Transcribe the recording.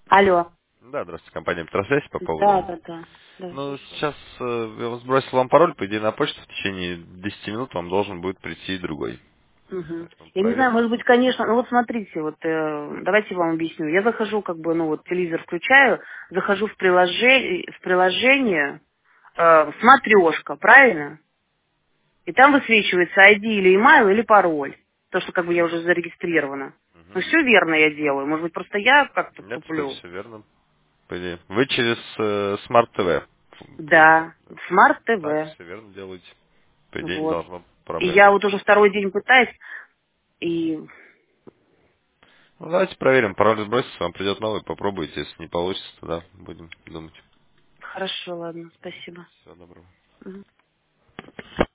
Алло. Да, здравствуйте, компания Петросвязь по Да, поводу. да, да. Да, Ну, слушаю. сейчас я вам сбросил вам пароль, по идее, на почту в течение 10 минут вам должен будет прийти другой. Мгм. Поэтому Я не знаю, проверьте. может быть, конечно, ну вот смотрите, вот давайте я вам объясню. Я захожу, как бы, ну вот телевизор включаю, захожу в приложение смотрешка, правильно? И там высвечивается ID или email, или пароль. То, что как бы я уже зарегистрирована. Ну Мгм. все верно я делаю. Может быть, просто я как-то Нет, туплю. все верно, по идее. Вы через Smart TV, по идее. Да, Smart Так, TV. все верно делаете. По идее, не Вот. должно И проблем я быть. вот уже второй день пытаюсь, и Ну, давайте проверим. Пароль сбросится, вам придет новый, попробуйте. Если не получится, тогда будем думать. хорошо, ладно, спасибо. Всего доброго. Мгм.